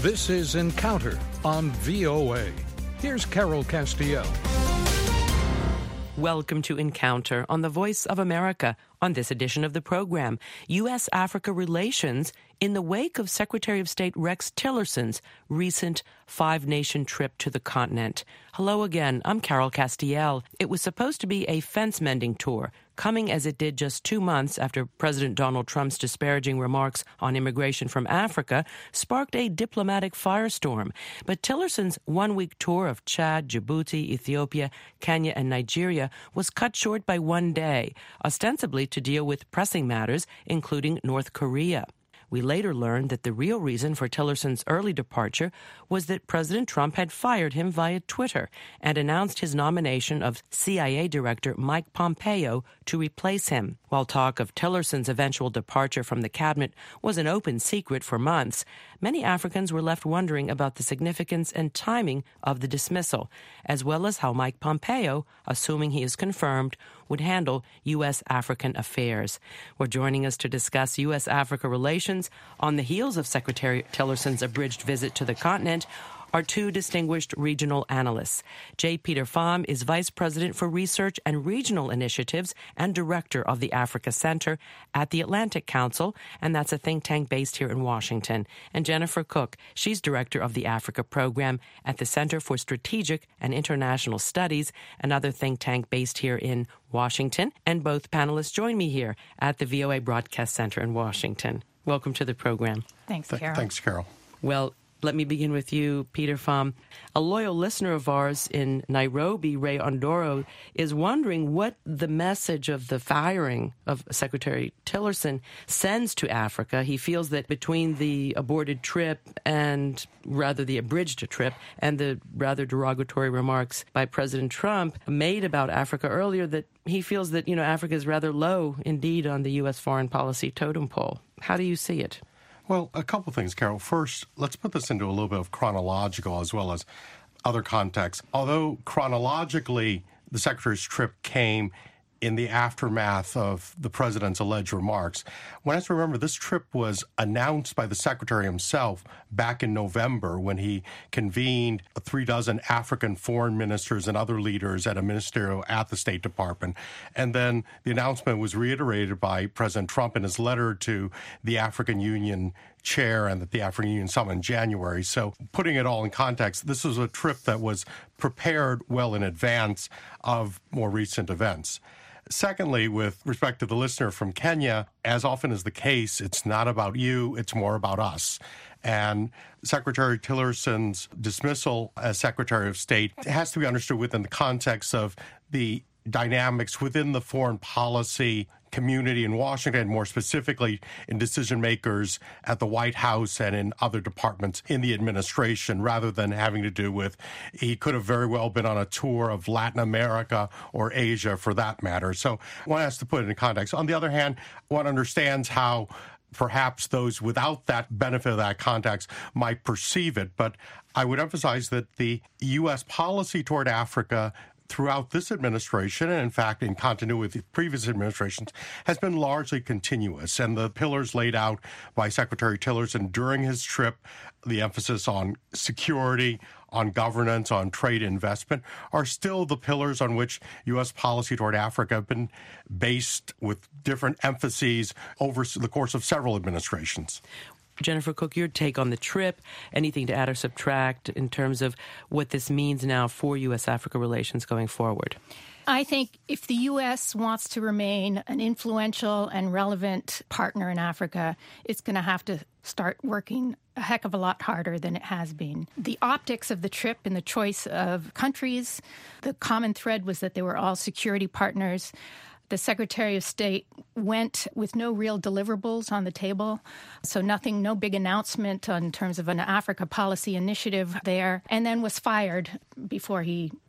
This is Encounter on VOA. Here's Carol Castiel. Welcome to Encounter on the Voice of America. On this edition of the program, U.S.-Africa relations in the wake of Secretary of State Rex Tillerson's recent five-nation trip to the continent. Hello again, I'm Carol Castiel. It was supposed to be a fence-mending tour, coming as it did just 2 months after President Donald Trump's disparaging remarks on immigration from Africa sparked a diplomatic firestorm. But Tillerson's one-week tour of Chad, Djibouti, Ethiopia, Kenya, and Nigeria was cut short by 1 day, ostensibly to deal with pressing matters, including North Korea. We later learned that the real reason for Tillerson's early departure was that President Trump had fired him via Twitter and announced his nomination of CIA Director Mike Pompeo to replace him. While talk of Tillerson's eventual departure from the cabinet was an open secret for months, many Africans were left wondering about the significance and timing of the dismissal, as well as how Mike Pompeo, assuming he is confirmed, would handle U.S.-African affairs. We're joining us to discuss U.S.-Africa relations on the heels of Secretary Tillerson's abridged visit to the continent are two distinguished regional analysts. J. Peter Pham is Vice President for Research and Regional Initiatives and Director of the Africa Center at the Atlantic Council, and that's a think tank based here in Washington. And Jennifer Cook, she's Director of the Africa Program at the Center for Strategic and International Studies, another think tank based here in Washington. And both panelists join me here at the VOA Broadcast Center in Washington. Welcome to the program. Thanks, Carol. Thanks, Carol. Well, let me begin with you, Peter Pham. A loyal listener of ours in Nairobi, Ray Ondoro, is wondering what the message of the firing of Secretary Tillerson sends to Africa. He feels that between the aborted trip and rather the abridged trip and the rather derogatory remarks by President Trump made about Africa earlier, that he feels that, Africa is rather low indeed on the U.S. foreign policy totem pole. How do you see it? Well, a couple things, Carol. First, let's put this into a little bit of chronological as well as other context. Although chronologically, the Secretary's trip came in the aftermath of the president's alleged remarks. One has to remember this trip was announced by the Secretary himself back in November when he convened 36 African foreign ministers and other leaders at a ministerial at the State Department. And then the announcement was reiterated by President Trump in his letter to the African Union chair and at the African Union Summit in January. So putting it all in context, this was a trip that was prepared well in advance of more recent events. Secondly, with respect to the listener from Kenya, as often is the case, it's not about you, it's more about us. And Secretary Tillerson's dismissal as Secretary of State has to be understood within the context of the dynamics within the foreign policy community in Washington, more specifically in decision makers at the White House and in other departments in the administration, rather than having to do with, he could have very well been on a tour of Latin America or Asia for that matter. So one has to put it in context. On the other hand, one understands how perhaps those without that benefit of that context might perceive it. But I would emphasize that the U.S. policy toward Africa throughout this administration, and in fact in continuity with previous administrations, has been largely continuous. And the pillars laid out by Secretary Tillerson during his trip, the emphasis on security, on governance, on trade investment, are still the pillars on which U.S. policy toward Africa have been based with different emphases over the course of several administrations. Jennifer Cook, your take on the trip, anything to add or subtract in terms of what this means now for U.S.-Africa relations going forward? I think if the U.S. wants to remain an influential and relevant partner in Africa, it's going to have to start working a heck of a lot harder than it has been. The optics of the trip and the choice of countries, the common thread was that they were all security partners. The Secretary of State went with no real deliverables on the table, so no big announcement in terms of an Africa policy initiative there, and then was fired before he touched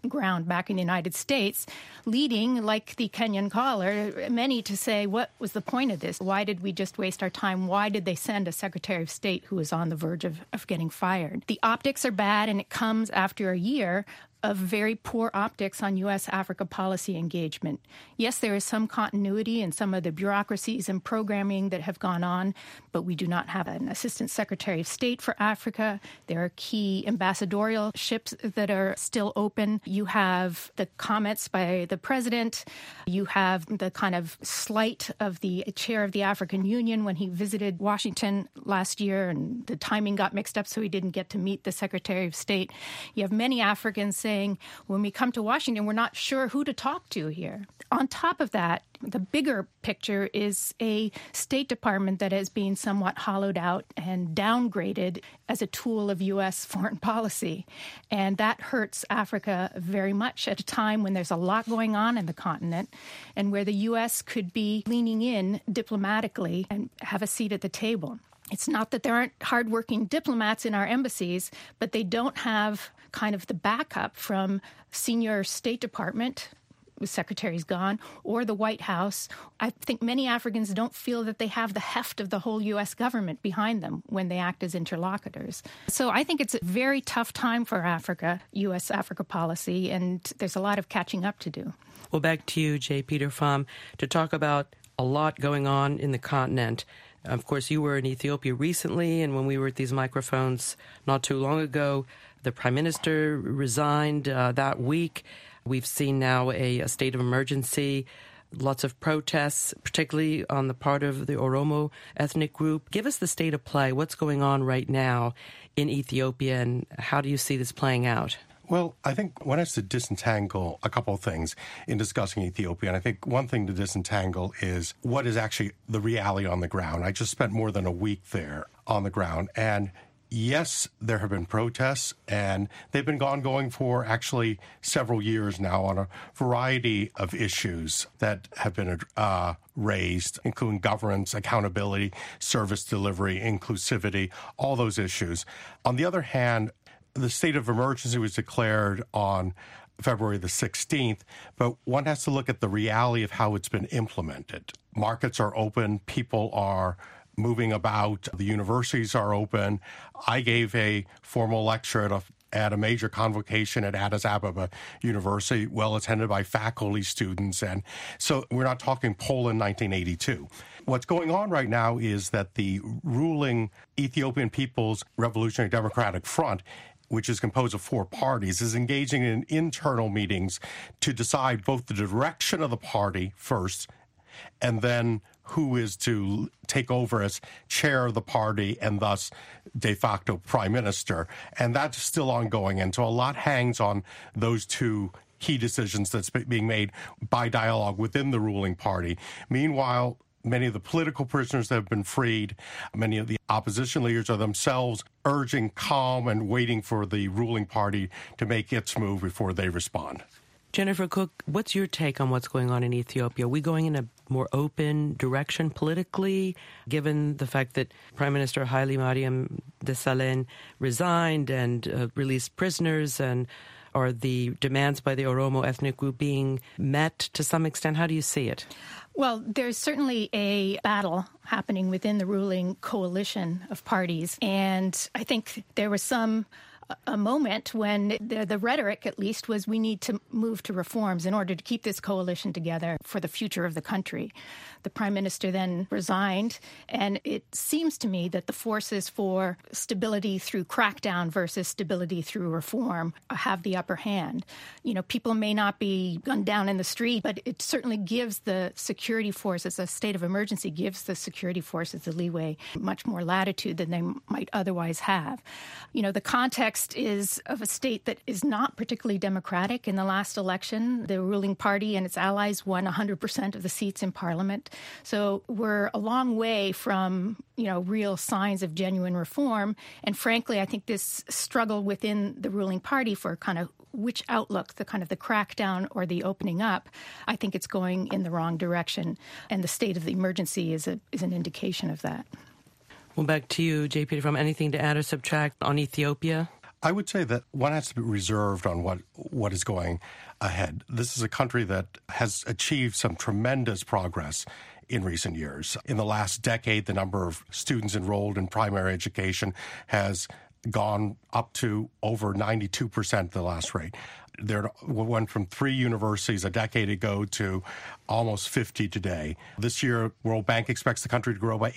ground back in the United States, leading, like the Kenyan caller, many to say, what was the point of this? Why did we just waste our time? Why did they send a Secretary of State who was on the verge of getting fired? The optics are bad, and it comes after a year of very poor optics on U.S.-Africa policy engagement. Yes, there is some continuity in some of the bureaucracies and programming that have gone on, but we do not have an Assistant Secretary of State for Africa. There are key ambassadorial ships that are still open. You have the comments by the president. You have the kind of slight of the chair of the African Union when he visited Washington last year, and the timing got mixed up, so he didn't get to meet the Secretary of State. You have many Africans saying, when we come to Washington, we're not sure who to talk to here. On top of that, the bigger picture is a State Department that is being somewhat hollowed out and downgraded as a tool of U.S. foreign policy. And that hurts Africa very much at a time when there's a lot going on in the continent and where the U.S. could be leaning in diplomatically and have a seat at the table. It's not that there aren't hardworking diplomats in our embassies, but they don't have kind of the backup from senior State Department, the secretary's gone, or the White House. I think many Africans don't feel that they have the heft of the whole U.S. government behind them when they act as interlocutors. So I think it's a very tough time for Africa, U.S.-Africa policy, and there's a lot of catching up to do. Well, back to you, J. Peter Pham, to talk about a lot going on in the continent. Of course, you were in Ethiopia recently, and when we were at these microphones not too long ago, the Prime Minister resigned that week. We've seen now a state of emergency, lots of protests, particularly on the part of the Oromo ethnic group. Give us the state of play. What's going on right now in Ethiopia, and how do you see this playing out? Well, I think one has to disentangle a couple of things in discussing Ethiopia. And I think one thing to disentangle is what is actually the reality on the ground. I just spent more than a week there on the ground. And yes, there have been protests, and they've been ongoing for actually several years now on a variety of issues that have been raised, including governance, accountability, service delivery, inclusivity, all those issues. On the other hand, the state of emergency was declared on February the 16th, but one has to look at the reality of how it's been implemented. Markets are open, people are moving about, the universities are open. I gave a formal lecture at a major convocation at Addis Ababa University, well attended by faculty, students, and so we're not talking Poland 1982. What's going on right now is that the ruling Ethiopian People's Revolutionary Democratic Front, which is composed of 4 parties, is engaging in internal meetings to decide both the direction of the party first and then who is to take over as chair of the party and thus de facto prime minister. And that's still ongoing. And so a lot hangs on those two key decisions that's being made by dialogue within the ruling party. Meanwhile, many of the political prisoners that have been freed, many of the opposition leaders are themselves urging calm and waiting for the ruling party to make its move before they respond. Jennifer Cook, what's your take on what's going on in Ethiopia? Are we going in a more open direction politically, given the fact that Prime Minister Haile Mariam Desalegn resigned and released prisoners, and are the demands by the Oromo ethnic group being met to some extent? How do you see it? Well, there's certainly a battle happening within the ruling coalition of parties. And I think there was a moment when the rhetoric, at least, was we need to move to reforms in order to keep this coalition together for the future of the country. The prime minister then resigned, and it seems to me that the forces for stability through crackdown versus stability through reform have the upper hand. You know, people may not be gunned down in the street, but it certainly gives the security forces, a state of emergency gives the security forces the leeway, much more latitude than they might otherwise have. You know, the context is of a state that is not particularly democratic. In the last election, the ruling party and its allies won 100% of the seats in parliament. So we're a long way from, real signs of genuine reform. And frankly, I think this struggle within the ruling party for kind of which outlook, the kind of the crackdown or the opening up, I think it's going in the wrong direction. And the state of the emergency is an indication of that. Well, back to you, J. Peter Pham. Anything to add or subtract on Ethiopia? I would say that one has to be reserved on what is going ahead. This is a country that has achieved some tremendous progress in recent years. In the last decade, the number of students enrolled in primary education has gone up to over 92% the last rate. There went from 3 universities a decade ago to almost 50 today. This year, World Bank expects the country to grow by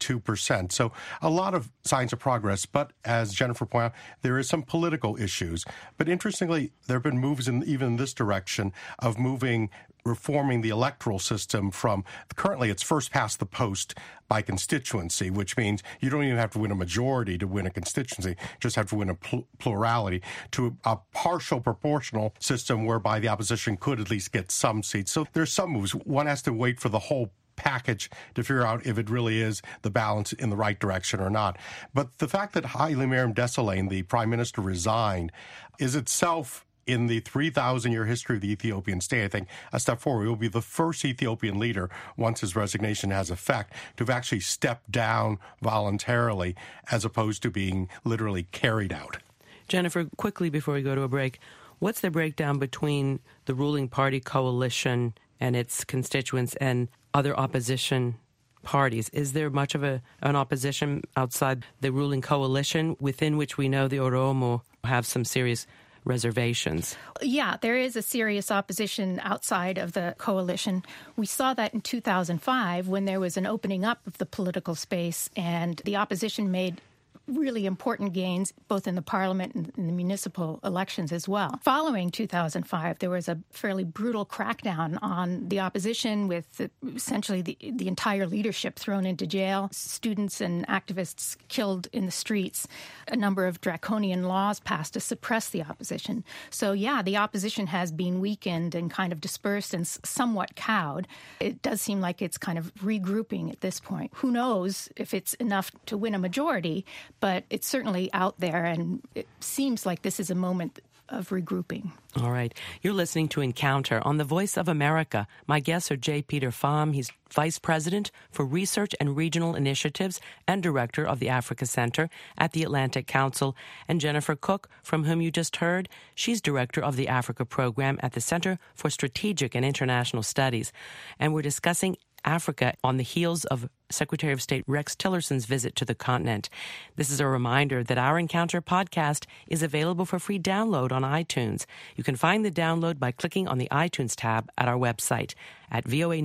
8.2%. So a lot of signs of progress. But as Jennifer pointed out, there is some political issues. But interestingly, there have been moves even in this direction of reforming the electoral system from currently it's first past the post by constituency, which means you don't even have to win a majority to win a constituency, just have to win a plurality, to a partial proportional system whereby the opposition could at least get some seats. So there's some moves. One has to wait for the whole package to figure out if it really is the balance in the right direction or not. But the fact that Haile Mariam Desalegn, the prime minister, resigned is itself, in the 3,000-year history of the Ethiopian state, I think, a step forward. He will be the first Ethiopian leader, once his resignation has effect, to have actually stepped down voluntarily as opposed to being literally carried out. Jennifer, quickly before we go to a break, what's the breakdown between the ruling party coalition and its constituents and other opposition parties? Is there much of an opposition outside the ruling coalition, within which we know the Oromo have some serious reservations? Yeah, there is a serious opposition outside of the coalition. We saw that in 2005 when there was an opening up of the political space and the opposition made really important gains both in the parliament and in the municipal elections as well. Following 2005, there was a fairly brutal crackdown on the opposition with essentially the entire leadership thrown into jail, students and activists killed in the streets, a number of draconian laws passed to suppress the opposition. So, yeah, the opposition has been weakened and kind of dispersed and somewhat cowed. It does seem like it's kind of regrouping at this point. Who knows if it's enough to win a majority, but it's certainly out there, and it seems like this is a moment of regrouping. All right. You're listening to Encounter on the Voice of America. My guests are J. Peter Pham. He's Vice President for Research and Regional Initiatives and Director of the Africa Center at the Atlantic Council, and Jennifer Cook, from whom you just heard. She's Director of the Africa Program at the Center for Strategic and International Studies. And we're discussing Africa on the heels of Secretary of State Rex Tillerson's visit to the continent. This is a reminder that our Encounter podcast is available for free download on iTunes. You can find the download by clicking on the iTunes tab at our website at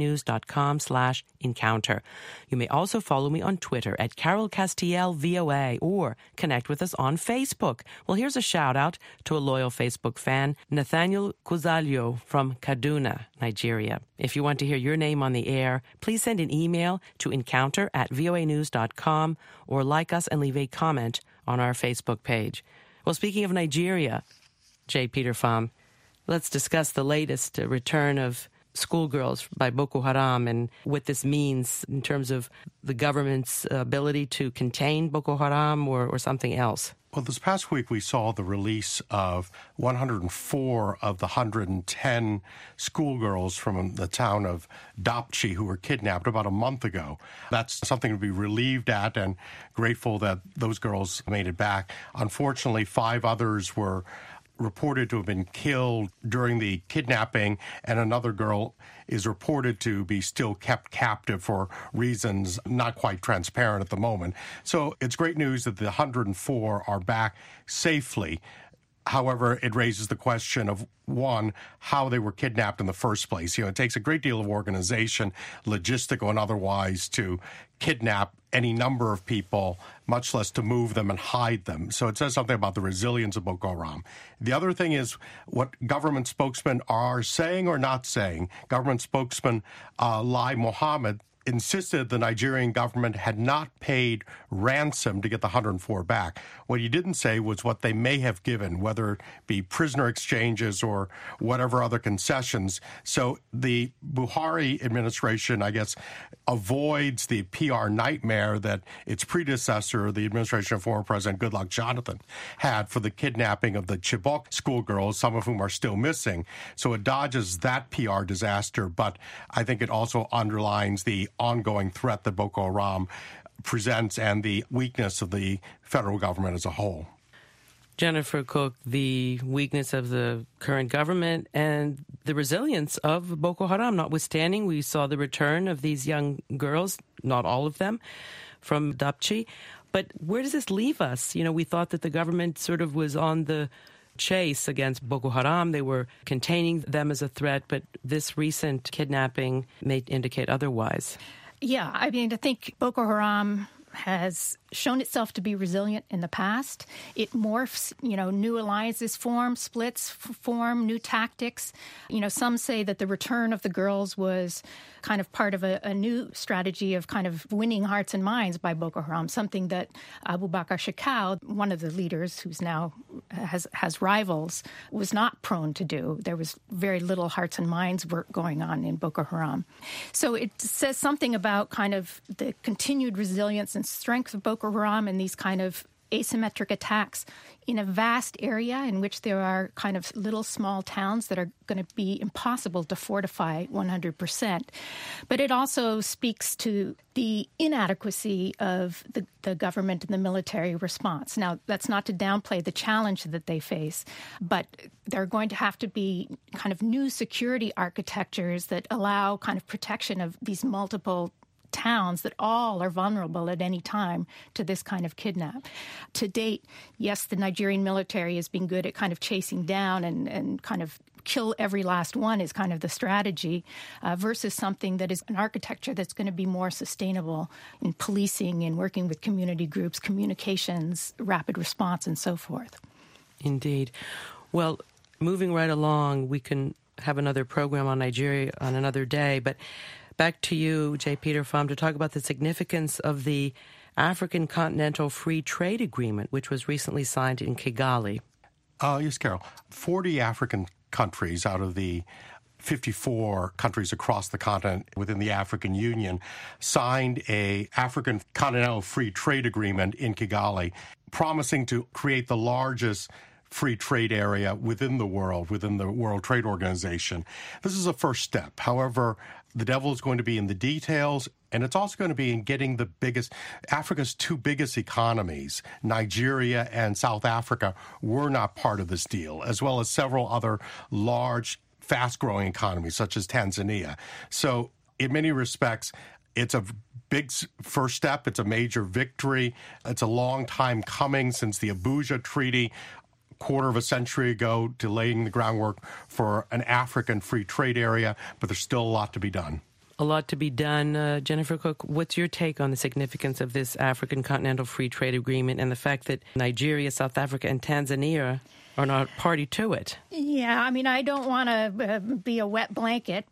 voanews.com/encounter. You may also follow me on Twitter at Carol Castiel VOA or connect with us on Facebook. Well, here's a shout out to a loyal Facebook fan, Nathaniel Kuzalyo from Kaduna, Nigeria. If you want to hear your name on the air, please send an email to encounter@voanews.com or like us and leave a comment on our Facebook page. Well, speaking of Nigeria, J. Peter Pham, let's discuss the latest return of schoolgirls by Boko Haram and what this means in terms of the government's ability to contain Boko Haram or something else. Well, this past week we saw the release of 104 of the 110 schoolgirls from the town of Dapchi who were kidnapped about a month ago. That's something to be relieved at and grateful that those girls made it back. Unfortunately, 5 others were reported to have been killed during the kidnapping, and another girl is reported to be still kept captive for reasons not quite transparent at the moment. So it's great news that the 104 are back safely. However, it raises the question of, one, how they were kidnapped in the first place. It takes a great deal of organization, logistical and otherwise, to kidnap any number of people, much less to move them and hide them. So it says something about the resilience of Boko Haram. The other thing is what government spokesmen are saying or not saying. Government spokesman Lai Mohammed insisted the Nigerian government had not paid ransom to get the 104 back. What he didn't say was what they may have given, whether it be prisoner exchanges or whatever other concessions. So the Buhari administration, I guess, avoids the PR nightmare that its predecessor, the administration of former President Goodluck Jonathan, had for the kidnapping of the Chibok schoolgirls, some of whom are still missing. So it dodges that PR disaster, but I think it also underlines the ongoing threat that Boko Haram presents and the weakness of the federal government as a whole. Jennifer Cook, the weakness of the current government and the resilience of Boko Haram, notwithstanding, we saw the return of these young girls, not all of them, from Dapchi. But where does this leave us? We thought that the government sort of was on the chase against Boko Haram. They were containing them as a threat, but this recent kidnapping may indicate otherwise. Yeah, I think Boko Haram has shown itself to be resilient in the past. It morphs, new alliances form, splits form, new tactics. Some say that the return of the girls was kind of part of a new strategy of kind of winning hearts and minds by Boko Haram, something that Abu Bakr Shekau, one of the leaders who's now has rivals, was not prone to do. There was very little hearts and minds work going on in Boko Haram. So it says something about kind of the continued resilience and strength of Boko Haram and these kind of asymmetric attacks in a vast area in which there are kind of little small towns that are going to be impossible to fortify 100%. But it also speaks to the inadequacy of the government and the military response. Now, that's not to downplay the challenge that they face, but there are going to have to be kind of new security architectures that allow kind of protection of these multiple towns that all are vulnerable at any time to this kind of kidnap. To date, yes, the Nigerian military has been good at kind of chasing down and kind of kill every last one is kind of the strategy versus something that is an architecture that's going to be more sustainable in policing and working with community groups, communications, rapid response, and so forth. Indeed. Well, moving right along, we can have another program on Nigeria on another day, but back to you, J. Peter Pham, to talk about the significance of the African Continental Free Trade Agreement, which was recently signed in Kigali. Yes, Carol. 40 African countries out of the 54 countries across the continent within the African Union signed a African Continental Free Trade Agreement in Kigali, promising to create the largest free trade area within the World Trade Organization. This is a first step. However, the devil is going to be in the details, and it's also going to be in getting Africa's two biggest economies, Nigeria and South Africa, were not part of this deal, as well as several other large, fast-growing economies, such as Tanzania. So, in many respects, it's a big first step. It's a major victory. It's a long time coming since the Abuja Treaty, quarter of a century ago, laying the groundwork for an African free trade area, but there's still a lot to be done. A lot to be done. Jennifer Cook, what's your take on the significance of this African Continental Free Trade Agreement and the fact that Nigeria, South Africa, and Tanzania are not party to it? Yeah, I don't want to be a wet blanket.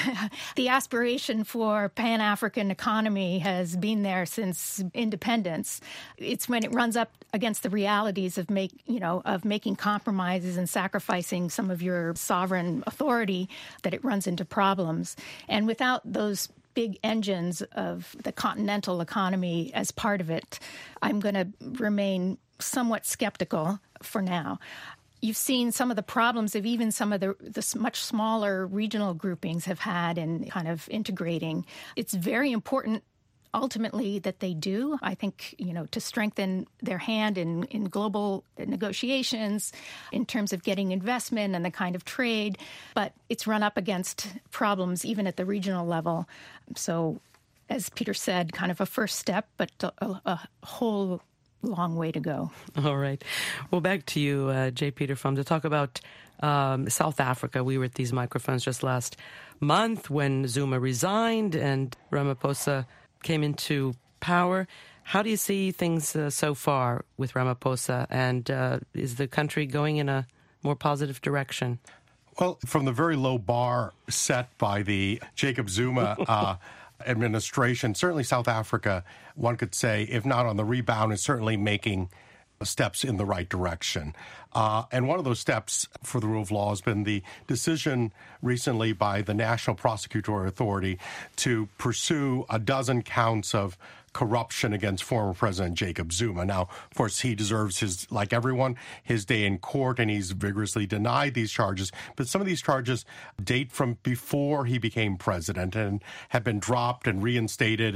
The aspiration for Pan-African economy has been there since independence. It's when it runs up against the realities of making compromises and sacrificing some of your sovereign authority that it runs into problems. And without those big engines of the continental economy as part of it, I'm going to remain somewhat skeptical for now. You've seen some of the problems of even some of the much smaller regional groupings have had in kind of integrating. It's very important ultimately that they do, I think, to strengthen their hand in global negotiations in terms of getting investment and the kind of trade. But it's run up against problems even at the regional level. So, as Peter said, kind of a first step, but a whole long way to go. All right. Well, back to you, J. Peter Pham, to talk about South Africa. We were at these microphones just last month when Zuma resigned and Ramaphosa came into power. How do you see things so far with Ramaphosa, and is the country going in a more positive direction? Well, from the very low bar set by the Jacob Zuma administration, certainly South Africa, one could say, if not on the rebound, is certainly making steps in the right direction. And one of those steps for the rule of law has been the decision recently by the National Prosecutorial Authority to pursue a dozen counts of corruption against former President Jacob Zuma. Now, of course, he deserves like everyone, his day in court, and he's vigorously denied these charges. But some of these charges date from before he became president and have been dropped and reinstated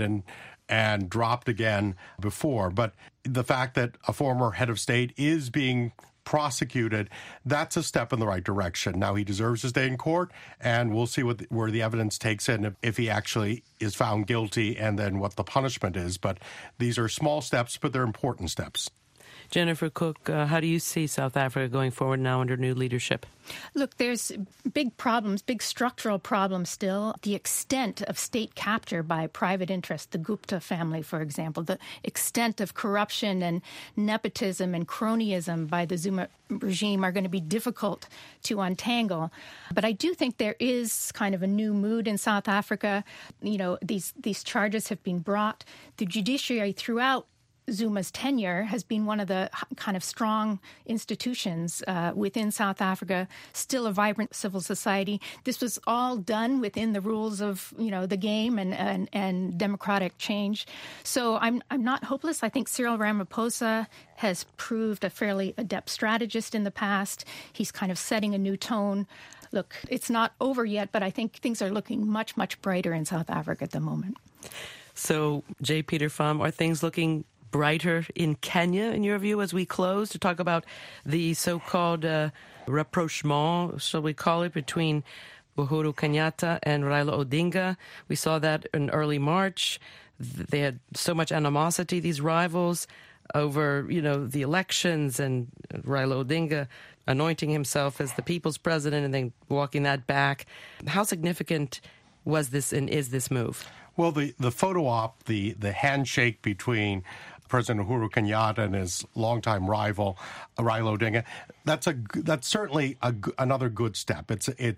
and dropped again before. But the fact that a former head of state is being prosecuted, that's a step in the right direction. Now, he deserves to stay in court, and we'll see where the evidence takes in if he actually is found guilty and then what the punishment is. But these are small steps, but they're important steps. Jennifer Cook, how do you see South Africa going forward now under new leadership? Look, there's big problems, big structural problems still. The extent of state capture by private interests, the Gupta family, for example, the extent of corruption and nepotism and cronyism by the Zuma regime are going to be difficult to untangle. But I do think there is kind of a new mood in South Africa. You know, these charges have been brought. The judiciary throughout Zuma's tenure has been one of the kind of strong institutions within South Africa, still a vibrant civil society. This was all done within the rules of, you know, the game and democratic change. So I'm not hopeless. I think Cyril Ramaphosa has proved a fairly adept strategist in the past. He's kind of setting a new tone. Look, it's not over yet, but I think things are looking much, much brighter in South Africa at the moment. So, J. Peter Pham, are things looking brighter in Kenya, in your view, as we close, to talk about the so-called rapprochement, shall we call it, between Uhuru Kenyatta and Raila Odinga? We saw that in early March. They had so much animosity, these rivals, over, you know, the elections, and Raila Odinga anointing himself as the people's president and then walking that back. How significant was this and is this move? Well, the photo op, the handshake between President Uhuru Kenyatta and his longtime rival Raila Odinga, that's certainly another good step.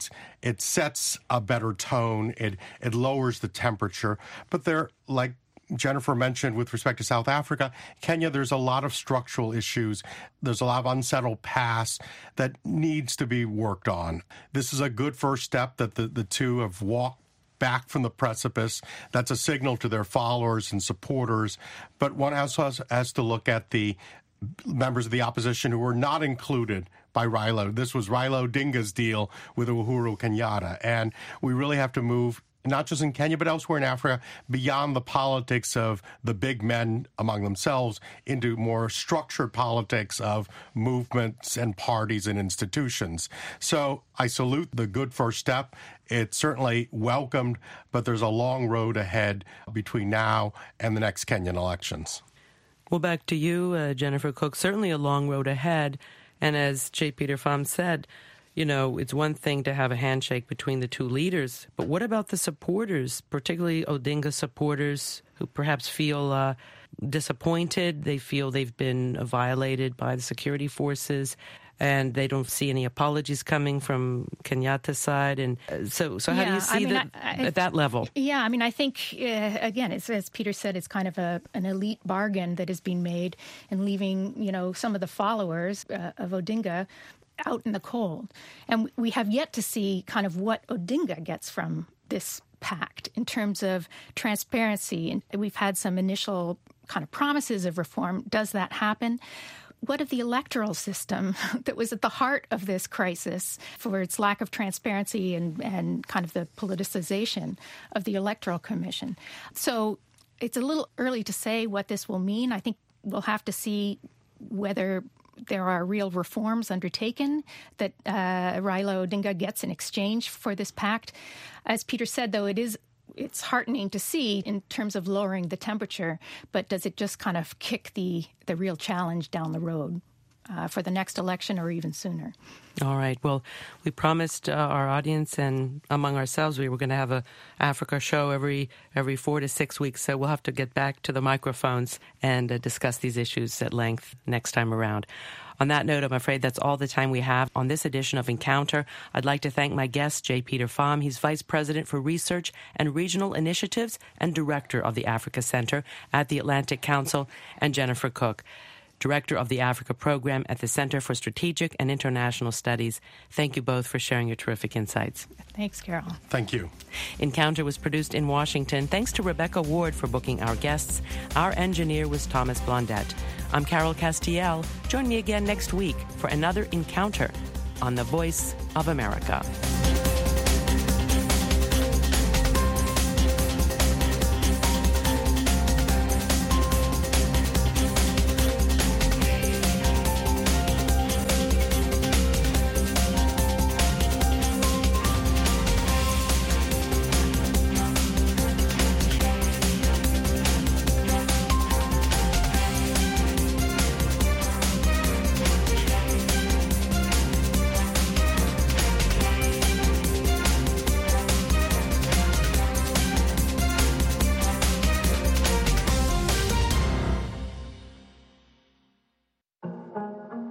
It sets a better tone. It lowers the temperature. But there, like Jennifer mentioned with respect to South Africa, Kenya, there's a lot of structural issues. There's a lot of unsettled past that needs to be worked on. This is a good first step that the two have walked back from the precipice. That's a signal to their followers and supporters. But one also has to look at the members of the opposition who were not included by Raila. This was Raila Odinga's deal with Uhuru Kenyatta. And we really have to move, not just in Kenya, but elsewhere in Africa, beyond the politics of the big men among themselves into more structured politics of movements and parties and institutions. So I salute the good first step. It's certainly welcomed, but there's a long road ahead between now and the next Kenyan elections. Well, back to you, Jennifer Cook. Certainly a long road ahead. And as J. Peter Pham said, you know, it's one thing to have a handshake between the two leaders, but what about the supporters, particularly Odinga supporters who perhaps feel disappointed? They feel they've been violated by the security forces, and they don't see any apologies coming from Kenyatta's side. And so how do you see that at that level? Yeah, I mean, I think, again, it's, as Peter said, it's kind of an elite bargain that is being made and leaving, you know, some of the followers of Odinga out in the cold. And we have yet to see kind of what Odinga gets from this pact in terms of transparency. And we've had some initial kind of promises of reform. Does that happen? What of the electoral system that was at the heart of this crisis for its lack of transparency and kind of the politicization of the Electoral Commission? So it's a little early to say what this will mean. I think we'll have to see whether there are real reforms undertaken that Raila Odinga gets in exchange for this pact. As Peter said, though, it's heartening to see in terms of lowering the temperature, but does it just kind of kick the real challenge down the road for the next election or even sooner? All right. Well, we promised our audience and among ourselves we were going to have a Africa show every 4 to 6 weeks, so we'll have to get back to the microphones and discuss these issues at length next time around. On that note, I'm afraid that's all the time we have on this edition of Encounter. I'd like to thank my guest, J. Peter Pham. He's Vice President for Research and Regional Initiatives and Director of the Africa Center at the Atlantic Council, and Jennifer Cook, Director of the Africa Program at the Center for Strategic and International Studies. Thank you both for sharing your terrific insights. Thanks, Carol. Thank you. Encounter was produced in Washington. Thanks to Rebecca Ward for booking our guests. Our engineer was Thomas Blondette. I'm Carol Castiel. Join me again next week for another Encounter on the Voice of America.